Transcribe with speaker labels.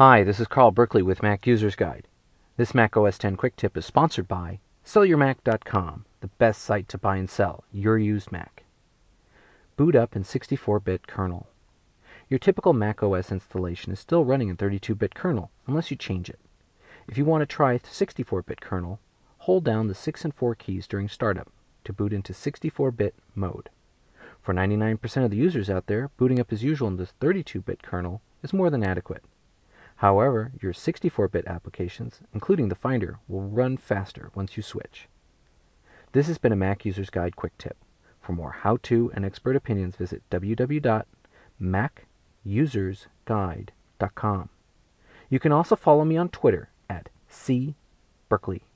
Speaker 1: Hi, this is Carl Berkeley with Mac User's Guide. This Mac OS X Quick Tip is sponsored by SellYourMac.com, the best site to buy and sell your used Mac. Boot up in 64-bit kernel. Your typical Mac OS installation is still running in 32-bit kernel, unless you change it. If you want to try 64-bit kernel, hold down the 6 and 4 keys during startup to boot into 64-bit mode. For 99% of the users out there, booting up as usual in the 32-bit kernel is more than adequate. However, your 64-bit applications, including the Finder, will run faster once you switch. This has been a Mac User's Guide Quick Tip. For more how-to and expert opinions, visit www.macusersguide.com. You can also follow me on Twitter at @cberkeley.